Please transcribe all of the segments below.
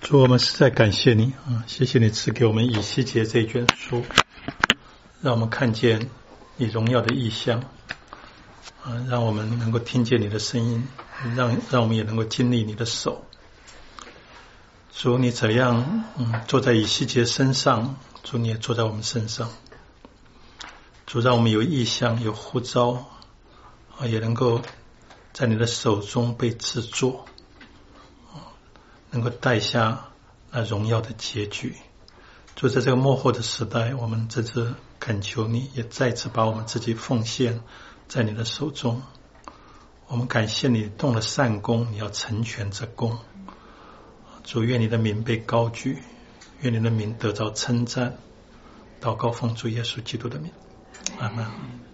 主，我们实在感谢你啊！谢谢你赐给我们以西结这一卷书，让我们看见你荣耀的意象啊，让我们能够听见你的声音，让我们也能够经历你的手。主，你怎样坐在以西结身上，主你也坐在我们身上。主，让我们有意象，有呼召啊，也能够在你的手中被制作，能够带下那荣耀的结局。就在这个末后的时代，我们真是恳求你，也再次把我们自己奉献在你的手中。我们感谢你动了善功，你要成全这功。主，愿你的名被高举，愿你的名得着称赞。祷告奉主耶稣基督的名，阿们。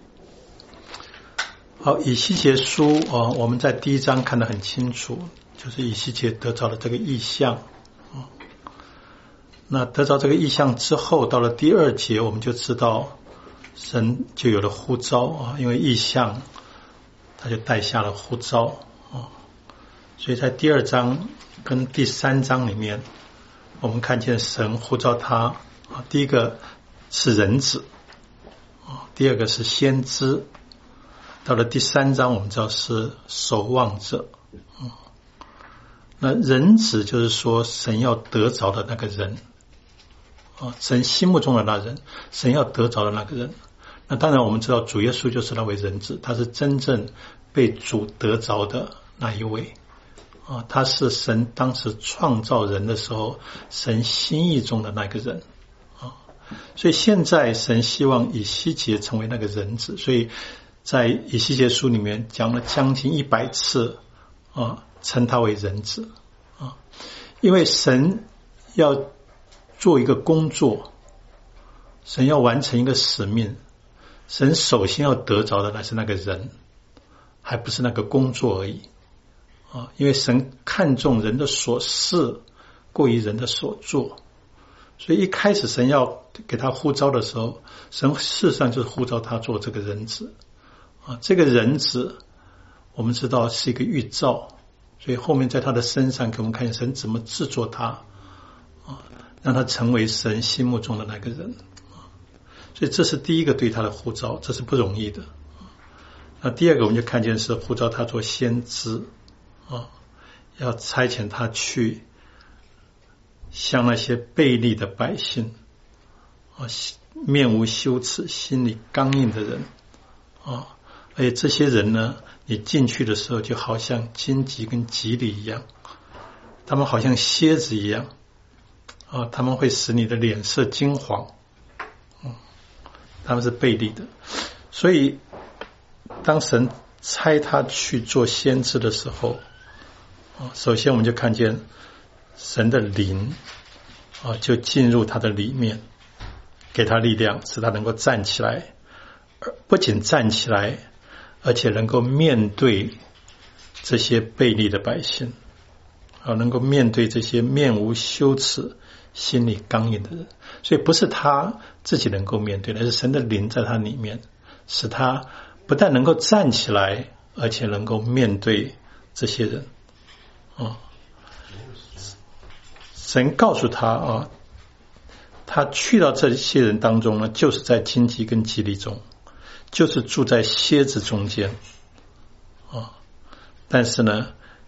好，以西结书我们在第一章看得很清楚，就是以西结得着了这个意象。那得着这个意象之后，到了第二节，我们就知道神就有了呼召啊，因为意象他就带下了呼召啊。所以在第二章跟第三章里面，我们看见神呼召他啊，第一个是人子啊，第二个是先知。到了第三章，我们知道是守望者。那人子就是说神要得着的那个人啊，神心目中的那人，神要得着的那个人。那当然我们知道主耶稣就是那位人子，他是真正被主得着的那一位啊，他是神当时创造人的时候神心意中的那个人啊。所以现在神希望以西结成为那个人子，所以在以西结书里面讲了将近100次啊，称他为人子啊，因为神要做一个工作，神要完成一个使命，神首先要得着的那是那个人，还不是那个工作而已啊，因为神看重人的所事过于人的所做，所以一开始神要给他呼召的时候，神事实上就是呼召他做这个人子啊。这个人子我们知道是一个预兆，所以后面在他的身上给我们看见神怎么制作他啊，让他成为神心目中的那个人啊。所以这是第一个对他的呼召，这是不容易的。那第二个我们就看见是呼召他做先知啊，要差遣他去向那些悖逆的百姓啊，面无羞耻心里刚硬的人啊，而且这些人呢，你进去的时候就好像荆棘跟棘藜一样，他们好像蝎子一样啊，他们会使你的脸色金黄，他们是悖逆的。所以当神差他去做先知的时候啊，首先我们就看见神的灵啊，就进入他的里面，给他力量，使他能够站起来，不仅站起来，而且能够面对这些悖逆的百姓啊，能够面对这些面无羞耻心里刚硬的人。所以不是他自己能够面对的，是神的灵在他里面，使他不但能够站起来，而且能够面对这些人啊。神告诉他啊，他去到这些人当中呢，就是在荆棘跟棘藜中，就是住在蝎子中间啊。但是呢，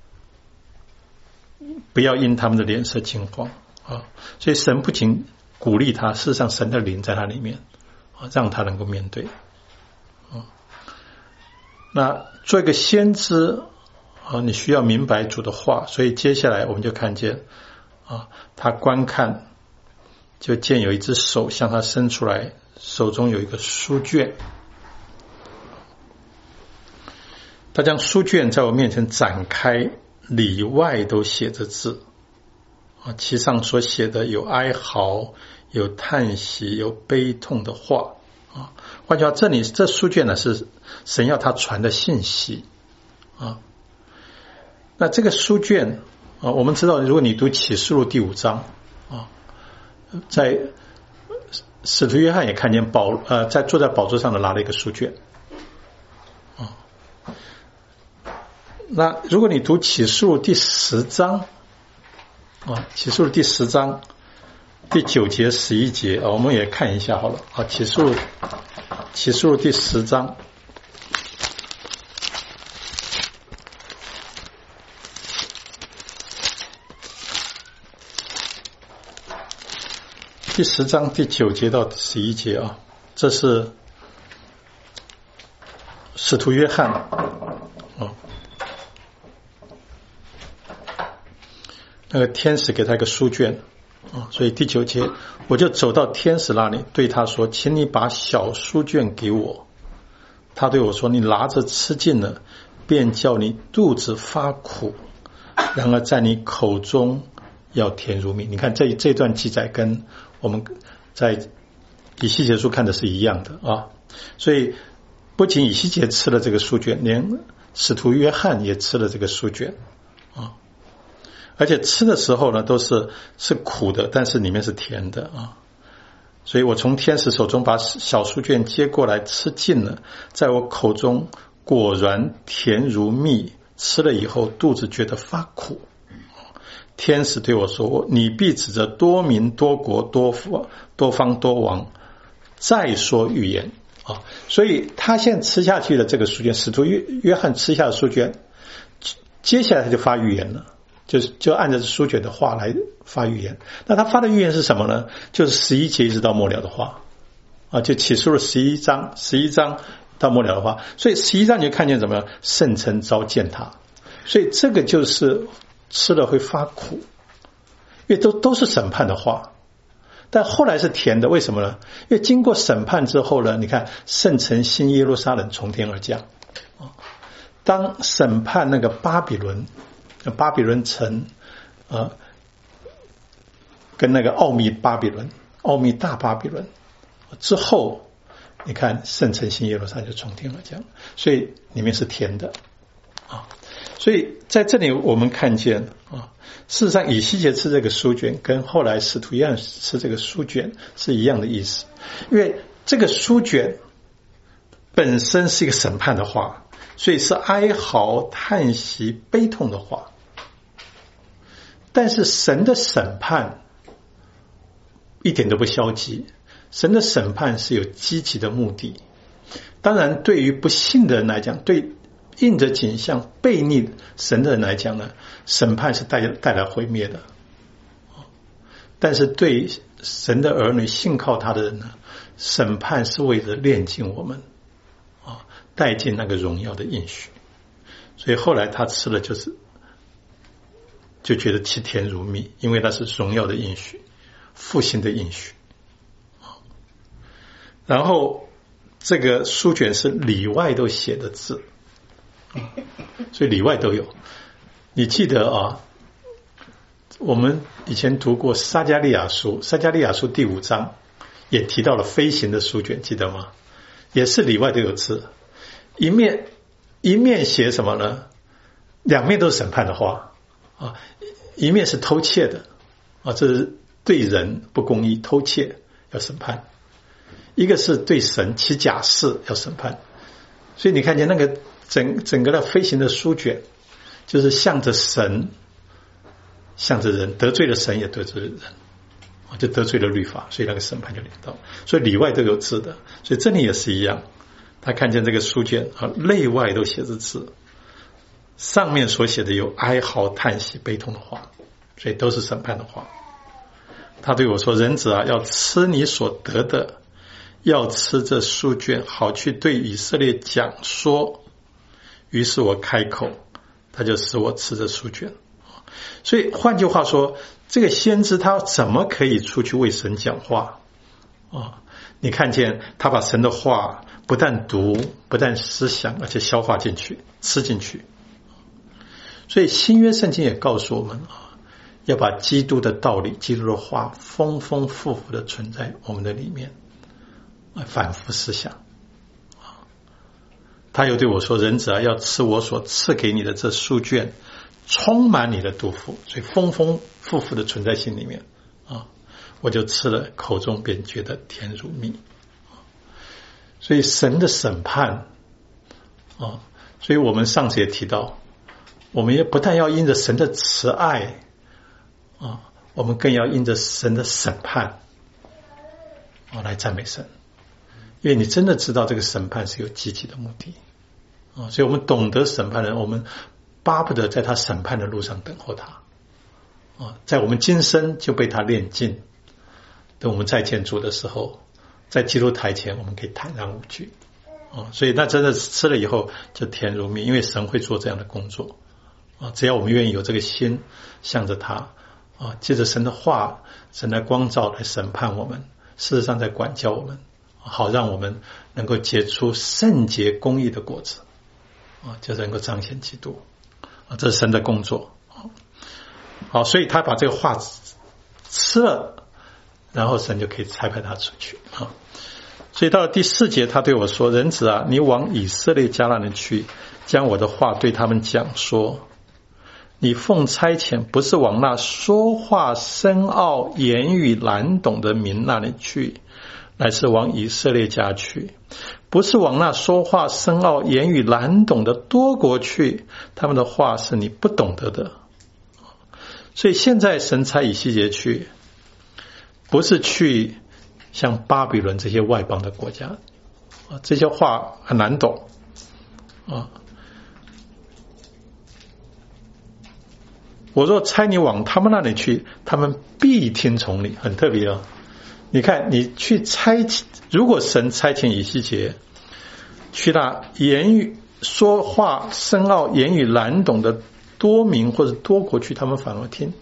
不要因他们的脸色惊慌啊。所以神不仅鼓励他，事实上神的灵在他里面啊，让他能够面对啊。那做一个先知啊，你需要明白主的话，所以接下来我们就看见啊，他观看，就见有一只手向他伸出来，手中有一个书卷，他将书卷在我面前展开，里外都写着字啊，其上所写的有哀嚎，有叹息，有悲痛的话啊。换句话，这书卷呢是神要他传的信息啊。那这个书卷啊，我们知道，如果你读启示录第5章啊，在使徒约翰也看见在坐在宝座上的拿了一个书卷啊。那如果你读启示录第10章启示录第10章第9节11节我们也看一下好了启示录第10章第10章第9节到11节这是使徒约翰那个天使给他一个书卷所以第9节，我就走到天使那里，对他说，请你把小书卷给我。他对我说，你拿着吃尽了，便叫你肚子发苦，然而在你口中要甜如蜜。你看这段记载跟我们在以西结书看的是一样的所以不仅以西结吃了这个书卷，连使徒约翰也吃了这个书卷而且吃的时候呢都是苦的，但是里面是甜的所以我从天使手中把小书卷接过来吃尽了，在我口中果然甜如蜜，吃了以后肚子觉得发苦。天使对我说，你必指着多民多国多方多王再说预言所以他现在吃下去的这个书卷，使徒约翰吃下的书卷，接下来他就发预言了，就按照书卷的话来发预言。那他发的预言是什么呢？就是11节一直到末了的话就启示录11章到末了的话。所以11章你就看见怎么样，圣城召见他，所以这个就是吃了会发苦，因为都是审判的话，但后来是甜的。为什么呢？因为经过审判之后呢，你看圣城新耶路撒冷从天而降当审判那个巴比伦城跟那个奥秘大巴比伦之后，你看圣城新耶路撒冷就从天而降，所以里面是甜的所以在这里我们看见事实上以西结吃这个书卷跟后来使徒约翰吃这个书卷是一样的意思，因为这个书卷本身是一个审判的话，所以是哀嚎叹息悲痛的话。但是神的审判一点都不消极，神的审判是有积极的目的。当然对于不信的人来讲，对应着景象悖逆神的人来讲呢，审判是带来毁灭的。但是对神的儿女信靠他的人呢，审判是为了炼净我们带进那个荣耀的应许。所以后来他吃了就觉得其甜如蜜，因为那是荣耀的应许，复兴的应许然后这个书卷是里外都写的字所以里外都有。你记得我们以前读过撒迦利亚书第5章也提到了飞行的书卷，记得吗？也是里外都有字，一面写什么呢？两面都是审判的话一面是偷窃的这是对人不公义，偷窃要审判；一个是对神起假誓要审判。所以你看见那个整个的飞行的书卷，就是向着神向着人，得罪了神也得罪了人就得罪了律法，所以那个审判就临到。所以里外都有字的，所以这里也是一样，他看见这个书卷内外都写着字，上面所写的有哀嚎叹息悲痛的话，所以都是审判的话。他对我说，人子要吃你所得的，要吃这书卷，好去对以色列讲说。于是我开口，他就使我吃这书卷。所以换句话说，这个先知他怎么可以出去为神讲话你看见他把神的话不但读，不但思想，而且消化进去，吃进去。所以新约圣经也告诉我们要把基督的道理，基督的话丰丰富富的存在我们的里面，反复思想。他又对我说，人子要吃我所赐给你的这书卷，充满你的肚腹，所以丰丰富富的存在心里面我就吃了，口中便觉得甜如蜜。所以神的审判所以我们上次也提到，我们也不但要因着神的慈爱我们更要因着神的审判来赞美神，因为你真的知道这个审判是有积极的目的所以我们懂得审判的人，我们巴不得在他审判的路上等候他在我们今生就被他炼尽，等我们再见主的时候，在基督台前我们可以坦然无惧所以那真的吃了以后就甜如蜜，因为神会做这样的工作只要我们愿意有这个心向着他借着神的话，神的光照来审判我们，事实上在管教我们，好让我们能够结出圣洁公义的果子就是能够彰显基督这是神的工作好，所以他把这个话吃了，然后神就可以差派他出去所以到了第4节，他对我说：人子啊，你往以色列家那里去，将我的话对他们讲说，你奉差遣不是往那说话深奥言语难懂的民那里去，乃是往以色列家去，不是往那说话深奥言语难懂的多国去，他们的话是你不懂得的。所以现在神差以西结去，不是去像巴比伦这些外邦的国家这些话很难懂我若差你往他们那里去，他们必听从你。很特别你看你去如果神差遣以西结去那言语说话深奥言语难懂的多民或者多国去，他们反而听。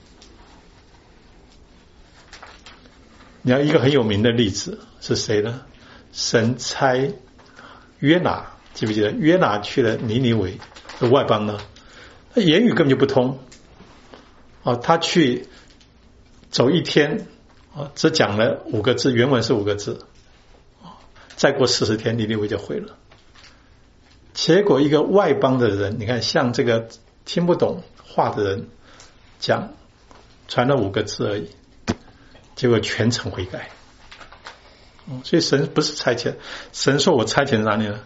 你要一个很有名的例子是谁呢？神差约拿，记不记得约拿去了尼尼微的外邦呢？他言语根本就不通他去走1天只讲了5个字，原文是5个字再过40天尼尼微就毁了。结果一个外邦的人，你看像这个听不懂话的人讲传了5个字而已，结果全城悔改所以神不是差遣，神说我差遣哪里呢？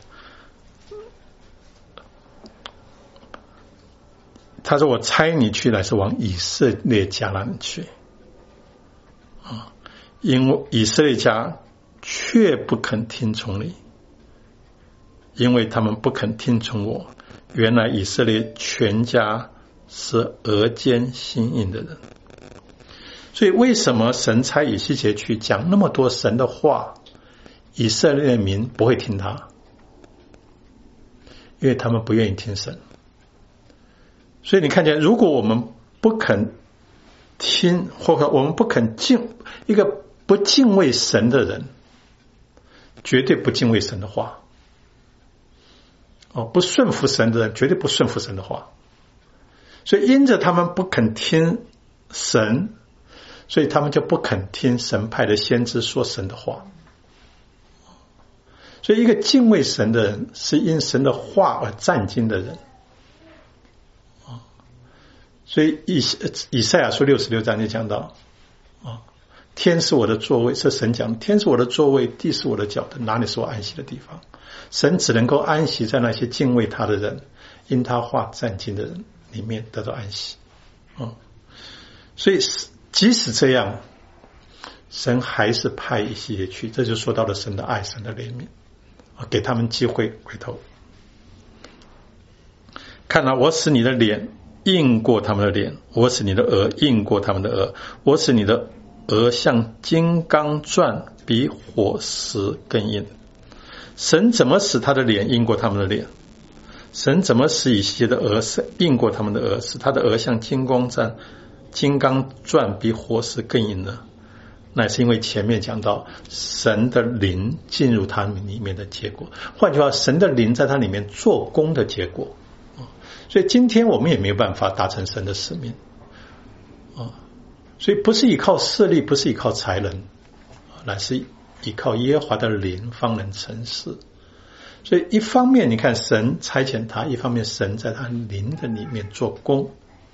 他说我差你去乃是往以色列家那里去因为以色列家却不肯听从你，因为他们不肯听从我。原来以色列全家是额间心硬的人。所以为什么神差以西结去讲那么多神的话，以色列民不会听他？因为他们不愿意听神。所以你看见，如果我们不肯听，或者我们不肯一个不敬畏神的人，绝对不敬畏神的话不顺服神的人绝对不顺服神的话。所以因着他们不肯听神，所以他们就不肯听神派的先知说神的话。所以一个敬畏神的人是因神的话而战兢的人所以以赛亚书66章就讲到天是我的座位，是神讲，天是我的座位，地是我的脚凳，哪里是我安息的地方？神只能够安息在那些敬畏他的人，因他话战兢的人里面得到安息所以即使这样，神还是派以西结去，这就说到了神的爱，神的怜悯给他们机会回头。看我使你的脸硬过他们的脸，我使你的额硬过他们的额，我使你的额像金刚钻，比火石更硬。神怎么使他的脸硬过他们的脸？神怎么使以西结的额硬过他们的额，使他的额像金刚钻比火石更硬呢？那是因为前面讲到神的灵进入他们里面的结果，换句话，神的灵在他里面做工的结果所以今天我们也没有办法达成神的使命所以不是依靠势力，不是依靠才能，乃是依靠耶和华的灵方能成事。所以一方面你看神差遣他，一方面神在他灵的里面做工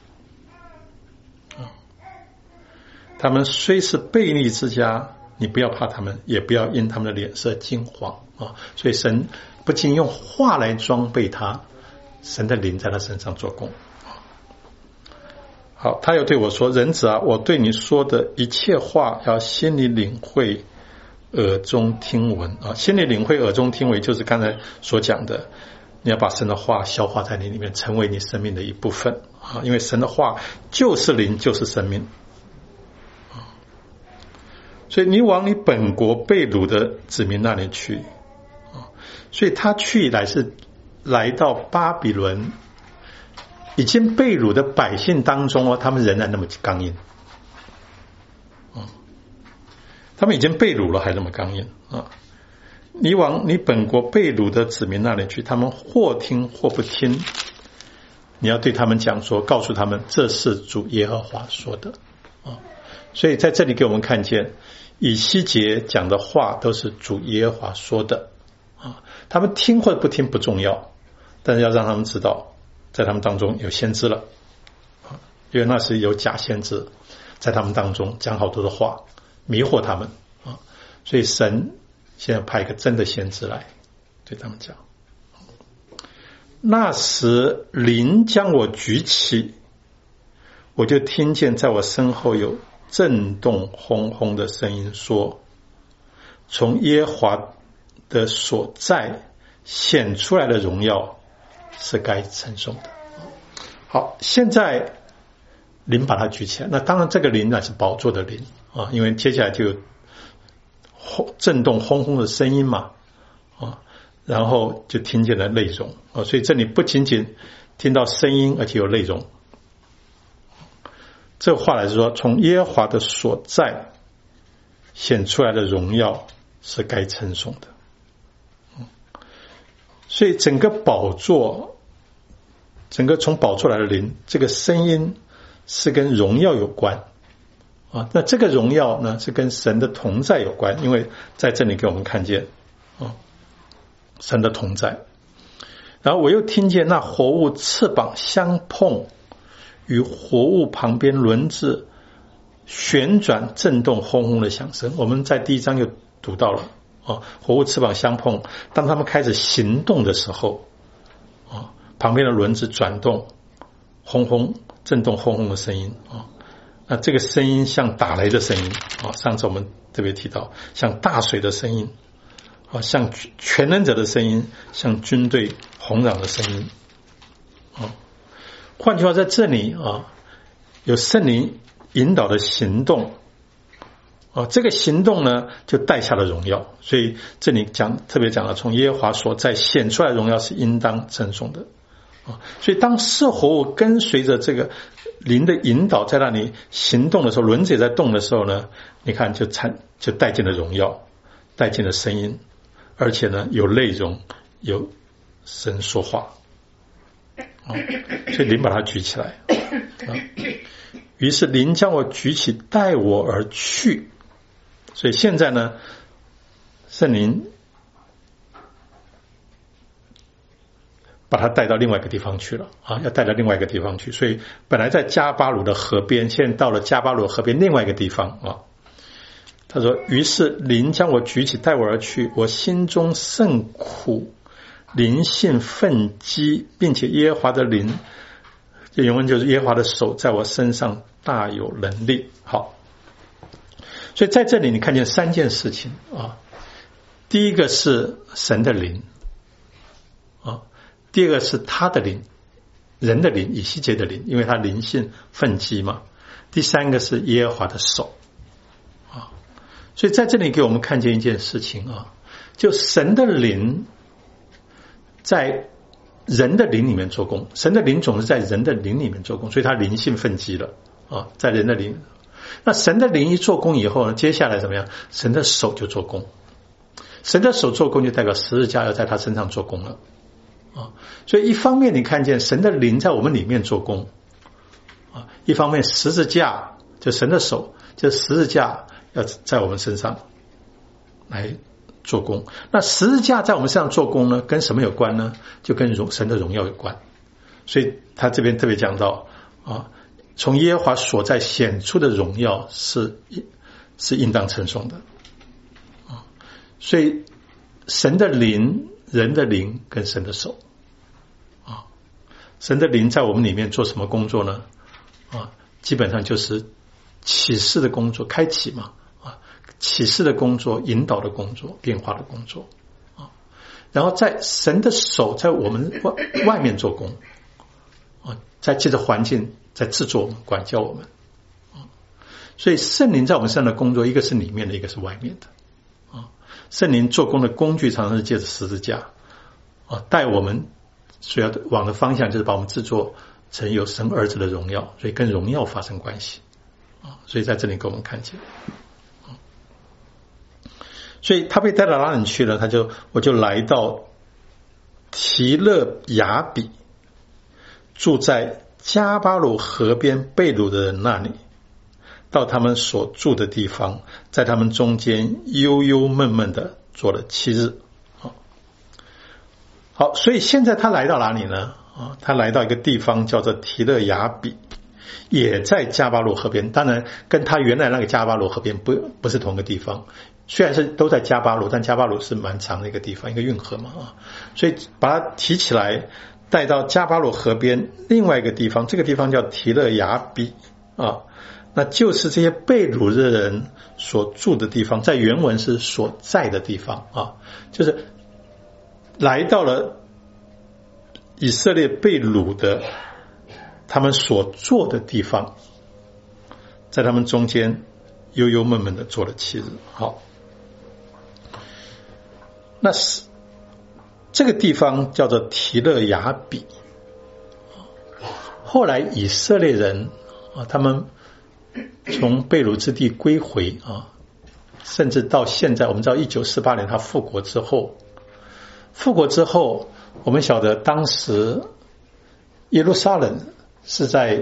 他们虽是悖逆之家，你不要怕他们，也不要因他们的脸色惊慌所以神不仅用话来装备他，神的灵在他身上做工好，他又对我说：人子啊，我对你说的一切话要心里领会，耳中听闻啊。心里领会，耳中听闻，就是刚才所讲的，你要把神的话消化在你里面，成为你生命的一部分啊。因为神的话就是灵，就是生命啊。所以你往你本国被掳的子民那里去啊。所以他去以来是来到巴比伦已经被掳的百姓当中他们仍然那么刚硬他们已经被掳了还那么刚硬啊！你往你本国被掳的子民那里去，他们或听或不听，你要对他们讲说，告诉他们这是主耶和华说的啊！所以在这里给我们看见，以西结讲的话都是主耶和华说的啊！他们听或不听不重要，但是要让他们知道，在他们当中有先知了啊！因为那时有假先知在他们当中讲好多的话，迷惑他们啊！所以神现在派一个真的先知来对他们讲。那时灵将我举起，我就听见在我身后有震动轰轰的声音说，从耶和华的所在显出来的荣耀是该称颂的。好，现在灵把它举起来，那当然这个灵是宝座的灵啊，因为接下来就有震动轰轰的声音嘛啊，然后就听见了内容啊，所以这里不仅仅听到声音，而且有内容。这话来说，从耶和华的所在显出来的荣耀是该称颂的。所以整个宝座，整个从宝座来的灵，这个声音是跟荣耀有关啊。那这个荣耀呢，是跟神的同在有关，因为在这里给我们看见啊，神的同在。然后我又听见那活物翅膀相碰，与活物旁边轮子旋转震动轰轰的响声。我们在第一章就读到了啊，活物翅膀相碰，当他们开始行动的时候啊，旁边的轮子转动，轰轰震动轰轰的声音啊。那这个声音像打雷的声音啊，上次我们特别提到，像大水的声音啊，像全能者的声音，像军队轰嚷的声音啊。换句话，在这里啊，有圣灵引导的行动啊，这个行动呢，就带下了荣耀。所以这里特别讲了，从耶和华所在显出来的荣耀是应当称颂的啊。所以当是活物跟随着这个灵的引导在那里行动的时候，轮子也在动的时候呢，你看就带进了荣耀，带进了声音，而且呢有内容，有神说话啊，所以灵把它举起来啊。于是灵将我举起，带我而去。所以现在呢，圣灵把他带到另外一个地方去了啊，要带到另外一个地方去。所以本来在加巴鲁的河边，现在到了加巴鲁河边另外一个地方啊。他说：于是灵将我举起，带我而去，我心中甚苦，灵性愤激，并且耶和华的灵，这原文就是耶和华的手在我身上大有能力。好，所以在这里你看见三件事情啊。第一个是神的灵啊，第二个是他的灵，人的灵，以西结的灵，因为他灵性愤激嘛。第三个是耶和华的手啊。所以在这里给我们看见一件事情啊，就神的灵在人的灵里面做工，神的灵总是在人的灵里面做工，所以他灵性奋激了啊，在人的灵。那神的灵一做工以后呢，接下来怎么样？神的手就做工，神的手做工就代表十字架要在他身上做工了啊。所以一方面你看见神的灵在我们里面做工啊，一方面十字架就神的手，就十字架要在我们身上来做工。那十字架在我们身上做工呢，跟什么有关呢？就跟神的荣耀有关。所以他这边特别讲到啊，从耶和华所在显出的荣耀是应当称颂的啊。所以神的灵、人的灵跟神的手啊，神的灵在我们里面做什么工作呢？啊， 基本上就是启示的工作，开启嘛启示的工作、引导的工作、变化的工作然后在神的手在我们外面做工在借着环境在制作我们、管教我们所以圣灵在我们身上的工作，一个是里面的，一个是外面的圣灵做工的工具常常是借着十字架带我们所要往的方向，就是把我们制作成有神儿子的荣耀，所以跟荣耀发生关系所以在这里给我们看见所以他被带到哪里去了？我就来到提勒雅比，住在加巴鲁河边被掳的人那里，到他们所住的地方，在他们中间忧忧闷闷的做了7日。好，所以现在他来到哪里呢？他来到一个地方叫做提勒雅比，也在加巴鲁河边，当然跟他原来那个加巴鲁河边不是同一个地方，虽然是都在加巴鲁，但加巴鲁是蛮长的一个地方，一个运河嘛所以把它提起来带到加巴鲁河边另外一个地方，这个地方叫提勒雅比那就是这些被掳的人所住的地方，在原文是所在的地方就是来到了以色列被掳的他们所做的地方，在他们中间忧忧闷闷的做了7日。好，那是这个地方叫做提勒雅比。后来以色列人他们从被掳之地归回甚至到现在，我们知道1948年他复国之后，我们晓得当时耶路撒冷是在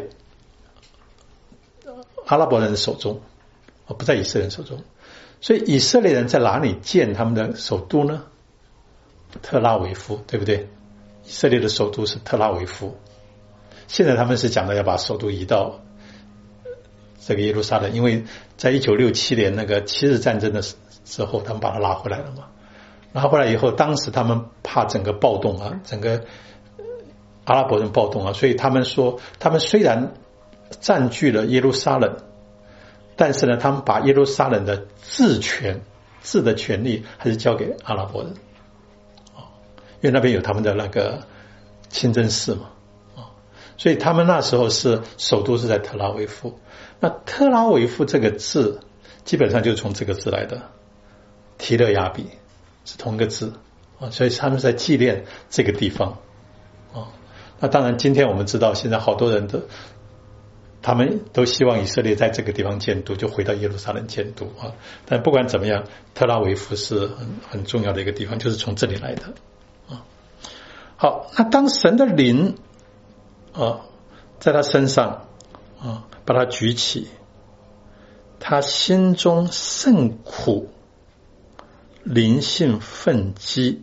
阿拉伯人的手中不在以色列人手中，所以以色列人在哪里建他们的首都呢？特拉维夫，对不对？以色列的首都是特拉维夫，现在他们是讲的要把首都移到这个耶路撒冷，因为在1967年那个7日战争的时候他们把它拉回来了嘛，拉回来以后，当时他们怕整个暴动整个阿拉伯人暴动所以他们说他们虽然占据了耶路撒冷，但是呢他们把耶路撒冷的治的权利还是交给阿拉伯人因为那边有他们的那个清真寺嘛所以他们那时候是首都是在特拉维夫。那特拉维夫这个字基本上就是从这个字来的，提勒雅比是同一个字所以他们在纪念这个地方那当然今天我们知道现在好多人他们都希望以色列在这个地方建都，就回到耶路撒冷建都但不管怎么样，特拉维夫是很重要的一个地方，就是从这里来的好，那当神的灵在他身上把他举起，他心中甚苦，灵性愤激。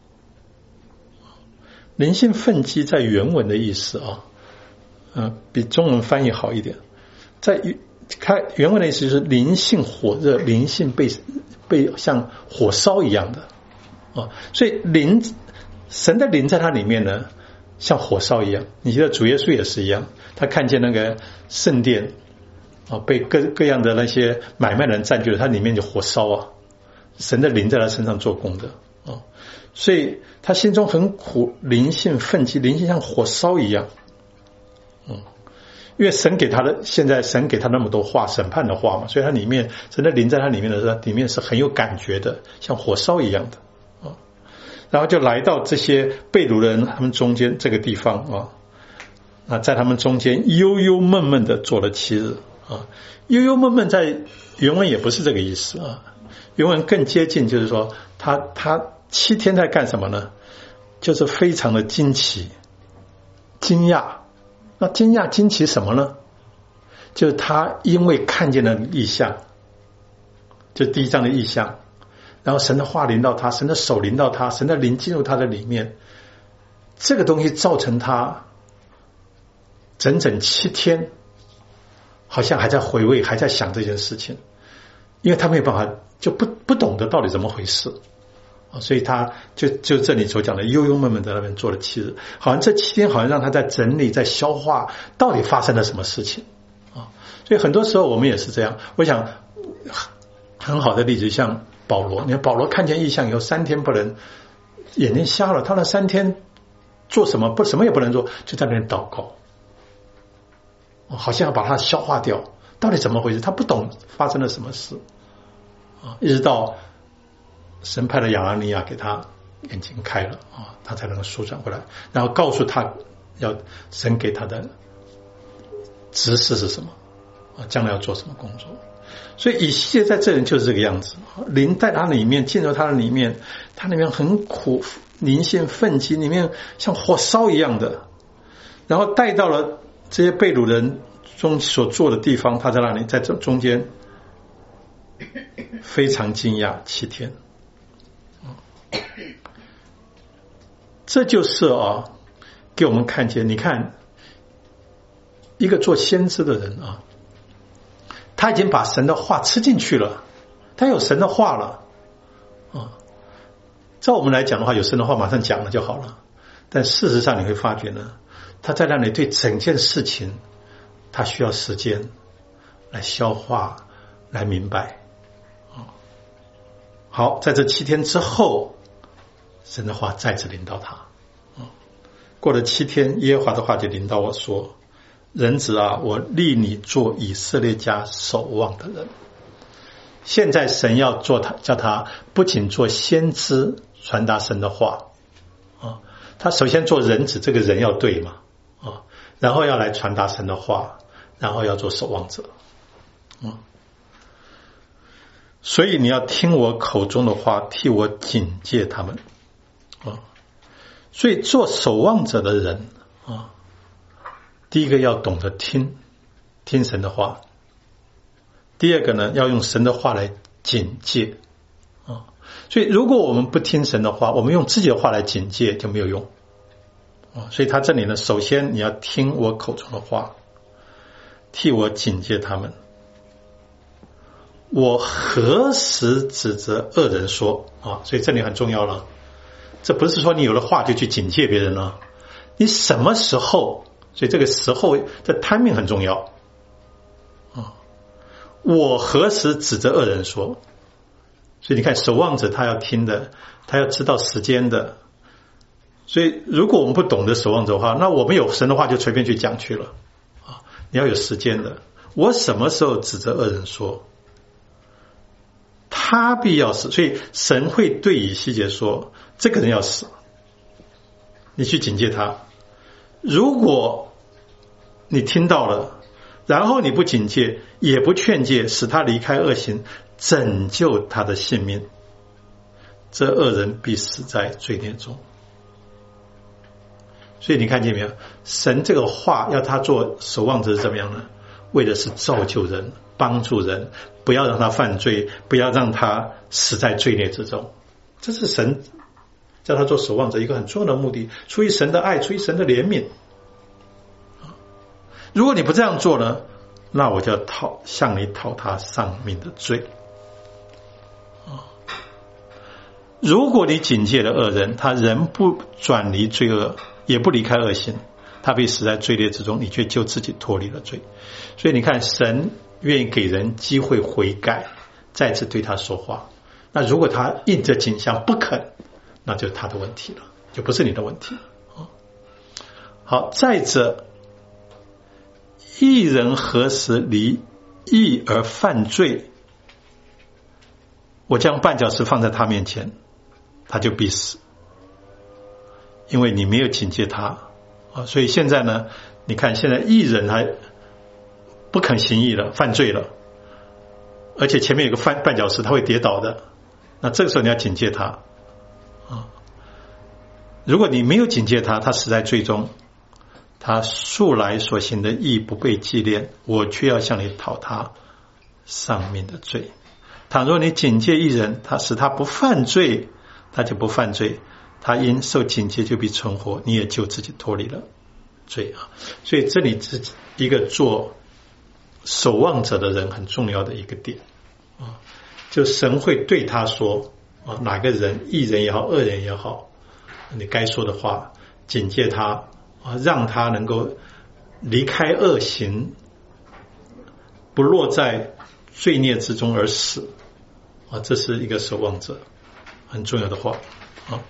灵性愤激在原文的意思比中文翻译好一点，在看原文的意思就是灵性火热，灵性被像火烧一样的所以神的灵在他里面呢像火烧一样。你觉得主耶稣也是一样，他看见那个圣殿被各样的那些买卖人占据了，他里面就火烧神的灵在他身上做工的所以他心中很苦，灵性愤激，灵性像火烧一样因为神给他的，现在神给他那么多话，审判的话嘛，所以他里面神的灵在他里面的时候，里面是很有感觉的，像火烧一样的然后就来到这些被掳的人他们中间这个地方在他们中间忧忧闷闷的做了7日忧忧闷闷在原文也不是这个意思原文更接近，就是说他7天在干什么呢？就是非常的惊奇惊讶。那惊讶惊奇什么呢？就是他因为看见了异象，就第1章的异象，然后神的话临到他，神的手临到他，神的灵进入他的里面，这个东西造成他整整7天好像还在回味，还在想这件事情，因为他没有办法，就不懂得到底怎么回事所以他就这里所讲的忧忧闷闷在那边做了7日，好像这7天好像让他在整理，在消化到底发生了什么事情所以很多时候我们也是这样。我想很好的例子像保罗，你看保罗看见异象以后3天不能，眼睛瞎了，他那3天做什么？什么也不能做，就在那边祷告，好像要把它消化掉。到底怎么回事？他不懂发生了什么事一直到神派了亚拿尼亚给他眼睛开了他才能够舒转回来，然后告诉他要神给他的指示是什么将来要做什么工作。所以以西结在这人就是这个样子，灵在他里面，进入他的里面，他里面很苦，灵性奋起，里面像火烧一样的，然后带到了这些被掳人中所坐的地方，他在那里在这中间非常惊讶7天。这就是给我们看见，你看一个做先知的人他已经把神的话吃进去了，他有神的话了照我们来讲的话，有神的话马上讲了就好了，但事实上你会发觉呢，他在那里对整件事情他需要时间来消化来明白好，在这7天之后，神的话再次临到他过了7天，耶和华的话就临到我说，人子我立你做以色列家守望的人。现在神要做他，叫他不仅做先知传达神的话他首先做人子，这个人要对嘛然后要来传达神的话，然后要做守望者所以你要听我口中的话，替我警戒他们所以做守望者的人第一个要懂得听神的话，第二个呢要用神的话来警戒所以如果我们不听神的话，我们用自己的话来警戒就没有用所以他这里呢，首先你要听我口中的话，替我警戒他们。我何时指责恶人说所以这里很重要了，这不是说你有了话就去警戒别人了，你什么时候，所以这个时候的 timing 很重要我何时指责恶人说，所以你看守望者他要听的，他要知道时间的，所以如果我们不懂得守望者的话，那我们有神的话就随便去讲去了你要有时间的，我什么时候指责恶人说他必要死，所以神会对以西结说这个人要死，你去警戒他。如果你听到了，然后你不警戒也不劝诫，使他离开恶行，拯救他的性命，这恶人必死在罪孽中。所以你看见没有，神这个话要他做守望者是怎么样呢？为的是造就人，帮助人，不要让他犯罪，不要让他死在罪孽之中。这是神叫他做守望者一个很重要的目的，出于神的爱，出于神的怜悯。如果你不这样做呢，那我就要向你讨他丧命的罪。如果你警戒了恶人，他仍不转离罪恶，也不离开恶行，他必死在罪孽之中，你却救自己脱离了罪。所以你看，神愿意给人机会悔改，再次对他说话。那如果他应着景象不肯，那就是他的问题了，就不是你的问题了。好，再者，义人何时离义而犯罪？我将绊脚石放在他面前，他就必死，因为你没有警戒他所以现在呢，你看现在义人还不肯行义了，犯罪了，而且前面有个绊脚石，他会跌倒的。那这个时候你要警戒他如果你没有警戒他，他死在罪中，他素来所行的义不被纪念，我却要向你讨他丧命的罪。倘若你警戒义人，他使他不犯罪，他就不犯罪，他因受警戒就必存活，你也就自己脱离了罪所以这里是一个做守望者的人很重要的一个点就神会对他说哪个人，义人也好，恶人也好，你该说的话，警戒他让他能够离开恶行， 不落在罪孽之中而死啊，这是一个守望者很重要的话啊。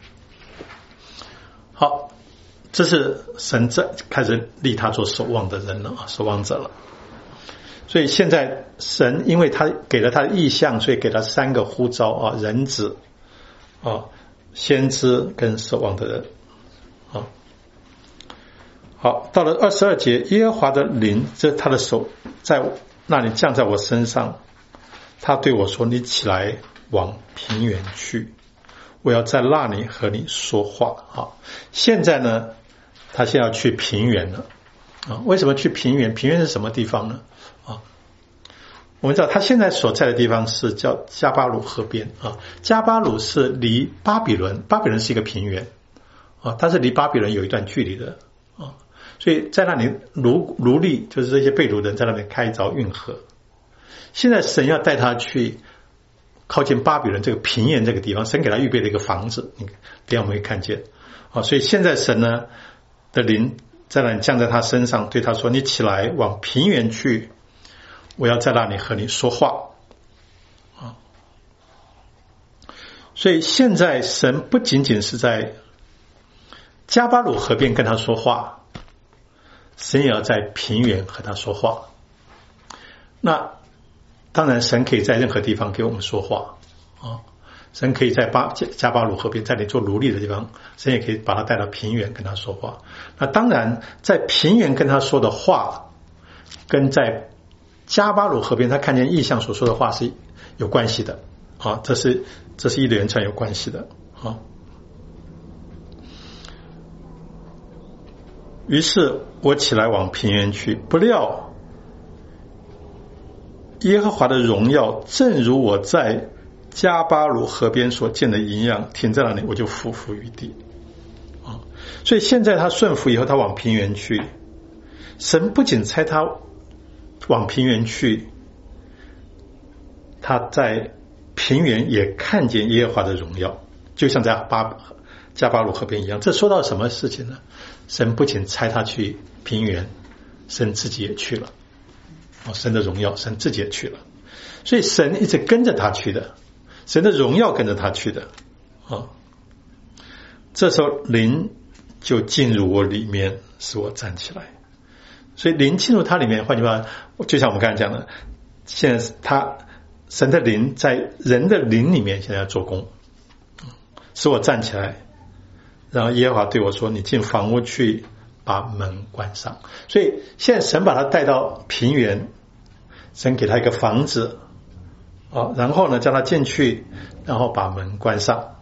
好，这是神在开始立他做守望的人了啊，守望者了。所以现在神因为他给了他的意象，所以给他3个呼召啊，人子啊、先知跟守望的人啊。好，到了22节，耶和华的灵，这他的手在那里降在我身上，他对我说：“你起来往平原去，我要在那里和你说话。”好，现在呢，他现在要去平原了啊。为什么去平原？平原是什么地方呢？啊，我们知道他现在所在的地方是叫加巴鲁河边啊。加巴鲁是离巴比伦是一个平原啊，它是离巴比伦有一段距离的啊。所以在那里奴隶就是这些被掳人在那里开一条运河。现在神要带他去靠近巴比伦这个平原这个地方，神给他预备了一个房子，等一下我们会看见啊。所以现在神呢的灵在那里降在他身上，对他说：“你起来往平原去，我要在那里和你说话。”啊，所以现在神不仅仅是在加巴鲁河边跟他说话，神也要在平原和他说话。那当然神可以在任何地方给我们说话啊，神可以在加巴鲁河边，在你做奴隶的地方，神也可以把他带到平原跟他说话。那当然在平原跟他说的话跟在加巴鲁河边他看见异象所说的话是有关系的啊，这是一连串有关系的啊。于是我起来往平原去，不料耶和华的荣耀正如我在加巴鲁河边所见的一样，停在那里，我就匍匐于地啊。所以现在他顺服以后，他往平原去，神不仅差他往平原去，他在平原也看见耶和华的荣耀，就像在加巴鲁河边一样。这说到什么事情呢？神不仅差他去平原，神自己也去了。神的荣耀，神自己也去了。所以神一直跟着他去的，神的荣耀跟着他去的啊。这时候灵就进入我里面，使我站起来。所以灵进入他里面，换句话，就像我们刚才讲的，现在神的灵在人的灵里面现在要做工，使我站起来。然后耶和华对我说：“你进房屋去，把门关上。”所以现在神把他带到平原，神给他一个房子啊，然后呢叫他进去，然后把门关上。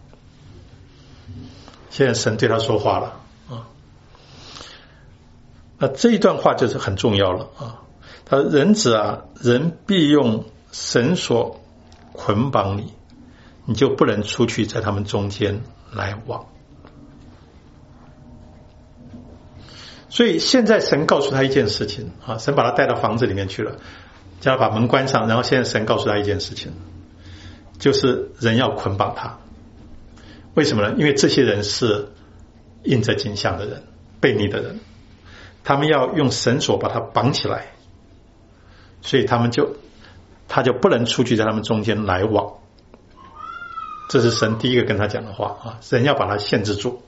现在神对他说话了啊。那这一段话就是很重要了啊。他说：“人子啊，人必用绳索捆绑你，你就不能出去，在他们中间来往。”所以现在神告诉他一件事情啊，神把他带到房子里面去了，叫他把门关上。然后现在神告诉他一件事情，就是人要捆绑他。为什么呢？因为这些人是印着景象的人，悖逆的人，他们要用绳索把他绑起来，所以他就不能出去，在他们中间来往。这是神第一个跟他讲的话啊，人要把他限制住。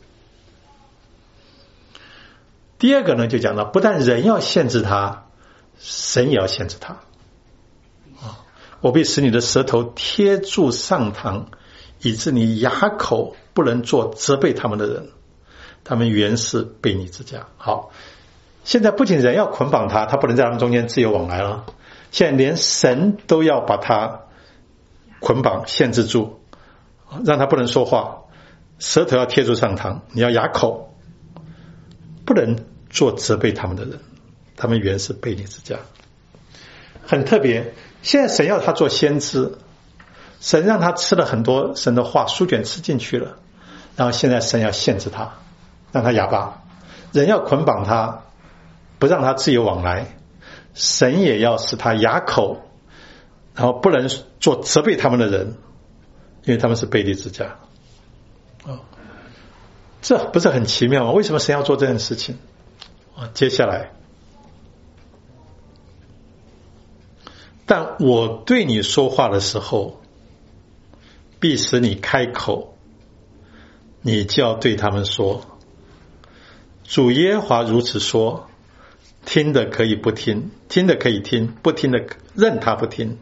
第二个呢，就讲到不但人要限制他，神也要限制他啊！我必使你的舌头贴住上膛，以致你哑口不能做责备他们的人，他们原是悖逆之家。好，现在不仅人要捆绑他，他不能在他们中间自由往来了，现在连神都要把他捆绑限制住，让他不能说话，舌头要贴住上膛，你要哑口，不能做责备他们的人，他们原是悖逆之家。很特别，现在神要他做先知，神让他吃了很多神的话，书卷吃进去了，然后现在神要限制他，让他哑巴，人要捆绑他，不让他自由往来，神也要使他哑口，然后不能做责备他们的人，因为他们是悖逆之家。这不是很奇妙吗？为什么神要做这件事情？接下来但我对你说话的时候，必使你开口，你就要对他们说，主耶和华如此说，听的可以不听，听的可以听，不听的任他不听。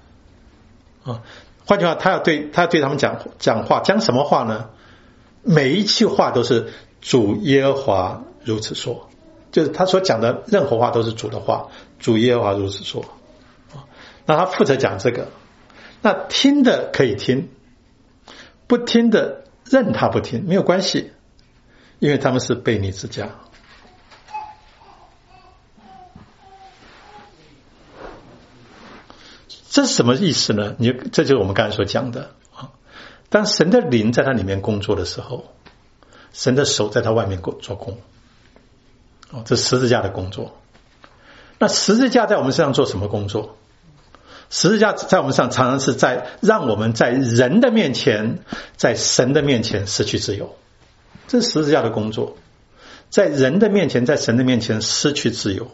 换句话，他要对他们讲话，讲什么话呢？每一句话都是主耶和华如此说，就是他所讲的任何话都是主的话，主耶和华如此说。那他负责讲这个，那听的可以听，不听的任他不听，没有关系，因为他们是悖逆之家。这是什么意思呢？这就是我们刚才所讲的。当神的灵在他里面工作的时候，神的手在他外面做工。这十字架的工作。那十字架在我们身上做什么工作？十字架在我们身上常常是在让我们在人的面前，在神的面前失去自由。这是十字架的工作，在人的面前，在神的面前失去自由。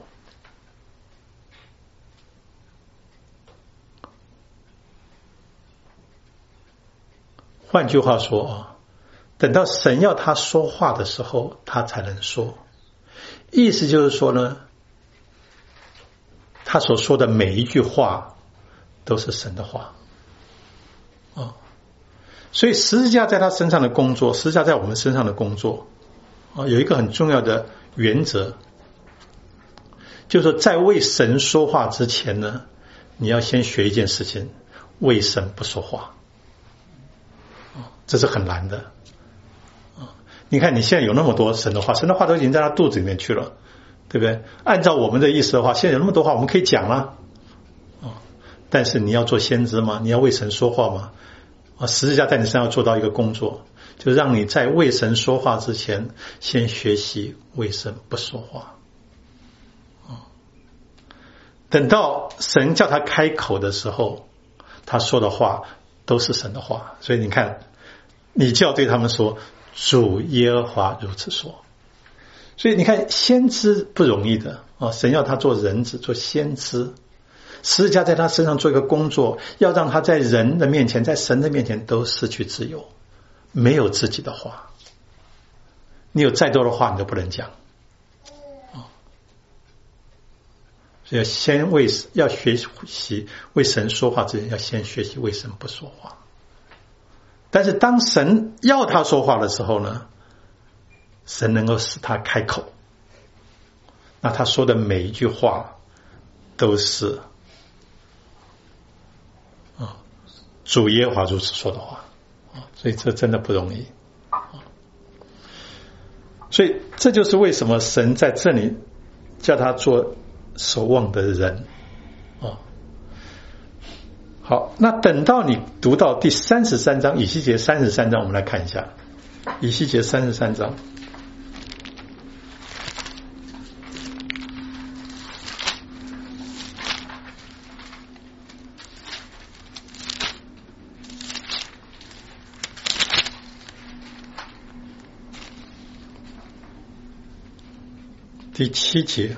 换句话说，等到神要他说话的时候，他才能说。意思就是说呢，他所说的每一句话都是神的话。所以十字架在他身上的工作，十字架在我们身上的工作，有一个很重要的原则，就是说在为神说话之前呢，你要先学一件事情，为神不说话。这是很难的。你看你现在有那么多神的话，神的话都已经在他肚子里面去了，对不对？按照我们的意思的话，现在有那么多话我们可以讲了。但是你要做先知吗？你要为神说话吗？十字架在你身上要做到一个工作，就让你在为神说话之前，先学习为神不说话。等到神叫他开口的时候，他说的话都是神的话。所以你看，你就要对他们说，主耶和华如此说。所以你看，先知不容易的神要他做人子，做先知。十字架在他身上做一个工作，要让他在人的面前，在神的面前都失去自由，没有自己的话。你有再多的话你都不能讲。所以要学习为神说话之前，要先学习为神不说话。但是当神要他说话的时候呢，神能够使他开口，那他说的每一句话都是主耶和华如此说的话。所以这真的不容易。所以这就是为什么神在这里叫他做守望的人。好，那等到你读到第33章，以西结33章，我们来看一下以西结33章。第7节，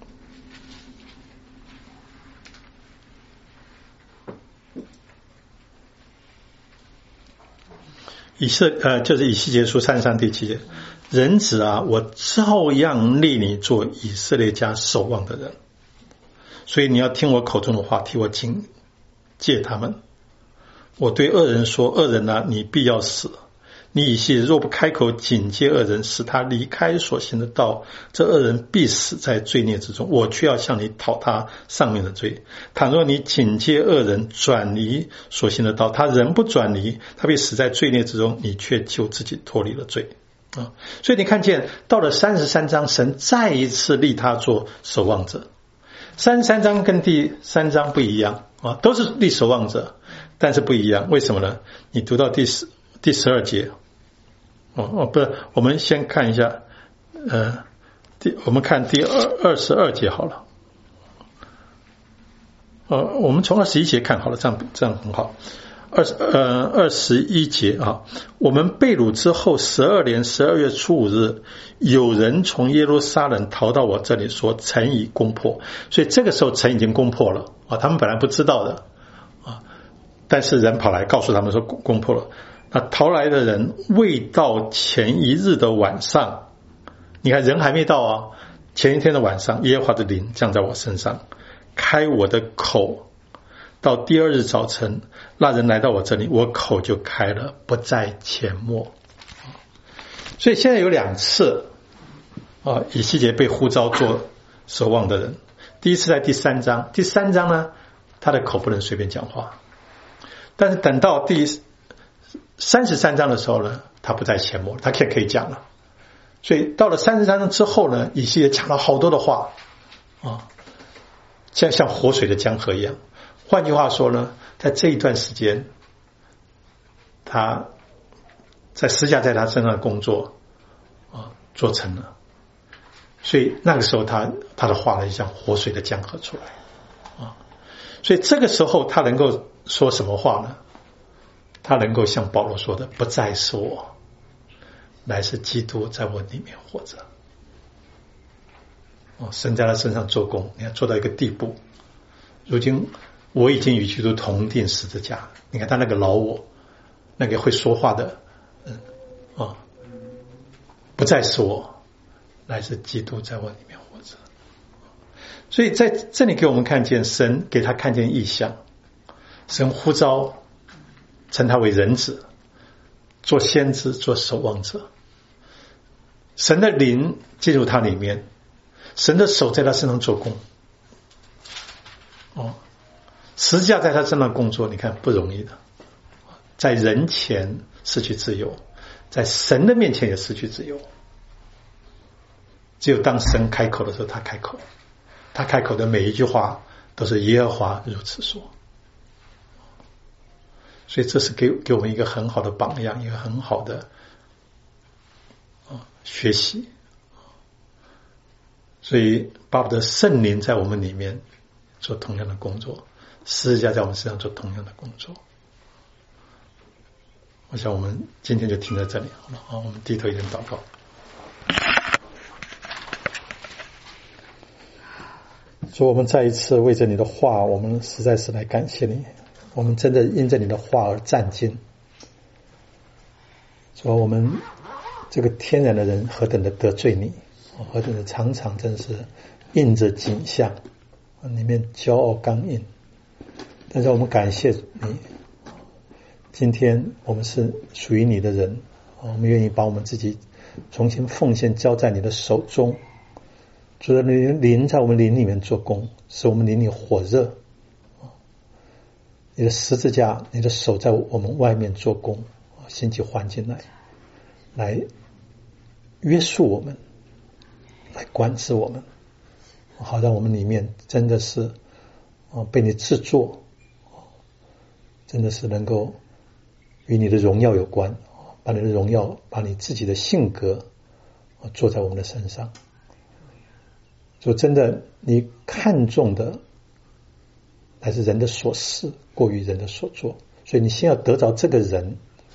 就是以西结书33第7节，人子啊，我照样立你做以色列家守望的人，所以你要听我口中的话，替我警戒他们。我对恶人说，恶人啊，你必要死。你以西结若不开口警戒恶人，使他离开所行的道，这恶人必死在罪孽之中，我却要向你讨他上面的罪。倘若你警戒恶人转离所行的道，他人不转离，他必死在罪孽之中，你却救自己脱离了罪。所以你看见到了33章，神再一次立他做守望者。33章跟第3章不一样都是立守望者，但是不一样。为什么呢？你读到第12节，不是，我们先看一下，我们看第22节好了。我们从21节看好了，这样很好。 21节啊，我们被掳之后12年12月初5日，有人从耶路撒冷逃到我这里，说城已攻破。所以这个时候城已经攻破了啊，他们本来不知道的啊，但是人跑来告诉他们说攻破了。那逃来的人未到前一日的晚上，你看人还没到啊，前一天的晚上，耶和华的灵降在我身上，开我的口。到第二日早晨，那人来到我这里，我口就开了，不再缄默。所以现在有2次啊，以西结被呼召做守望的人。第一次在第3章，第3章呢，他的口不能随便讲话，但是等到第33章的时候呢，他不再缄默，他可以讲了。所以到了33章之后呢，以西结讲了好多的话啊，像活水的江河一样。换句话说呢，在这一段时间，他在十字架在他身上的工作啊做成了，所以那个时候他的话呢就像活水的江河出来啊，所以这个时候他能够说什么话呢？他能够像保罗说的，不再是我，乃是基督在我里面活着。哦，神在他身上做工，你看做到一个地步，如今我已经与基督同定十字架。你看他那个老我，那个会说话的不再是我，乃是基督在我里面活着。所以在这里给我们看见神给他看见异象，神呼召称他为人子，做先知，做守望者。神的灵进入他里面，神的手在他身上做工。十字架在他身上工作，你看不容易的，在人前失去自由，在神的面前也失去自由。只有当神开口的时候，他开口，他开口的每一句话都是耶和华如此说。所以这是给我们一个很好的榜样，一个很好的学习。所以巴不得圣灵在我们里面做同样的工作，十字架在我们身上做同样的工作。我想我们今天就停在这里好了。我们低头一点祷告。主，我们再一次为着你的话，我们实在是来感谢你。我们真的因着你的话而战惊。主，我们这个天然的人何等的得罪你，何等的常常真是印着景象，里面骄傲刚硬。但是我们感谢你，今天我们是属于你的人，我们愿意把我们自己重新奉献交在你的手中。主的灵在我们灵里面做工，使我们灵里火热。你的十字架，你的手在我们外面做工，兴起环境来约束我们，来管制我们，好让我们里面真的是被你制作，真的是能够与你的荣耀有关，把你的荣耀，把你自己的性格做在我们的身上。就真的你看重的还是人的所事过于人的所做，所以你先要得着这个人，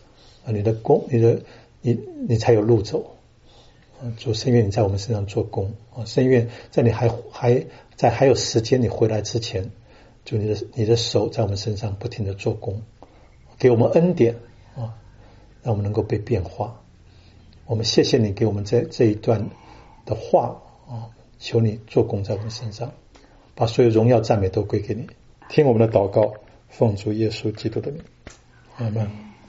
你才有路走。主，深愿你在我们身上做工，深愿在你还有时间你回来之前，就你的手在我们身上不停的做工，给我们恩典让我们能够被变化。我们谢谢你给我们这一段的话求你做工在我们身上，把所有荣耀赞美都归给你。听我们的祷告，奉主耶稣基督的名，阿们。